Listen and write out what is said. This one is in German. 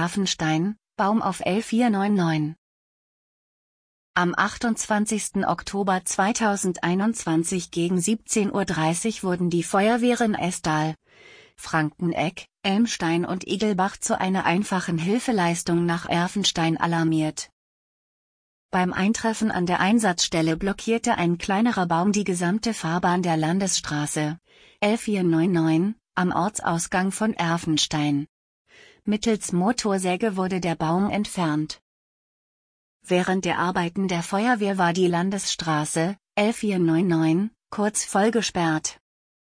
Erfenstein, Baum auf L499. Am 28. Oktober 2021 gegen 17:30 Uhr wurden die Feuerwehren Estal, Frankeneck, Elmstein und Igelbach zu einer einfachen Hilfeleistung nach Erfenstein alarmiert. Beim Eintreffen an der Einsatzstelle blockierte ein kleinerer Baum die gesamte Fahrbahn der Landesstraße L499 am Ortsausgang von Erfenstein. Mittels Motorsäge wurde der Baum entfernt. Während der Arbeiten der Feuerwehr war die Landesstraße L499 kurz voll gesperrt.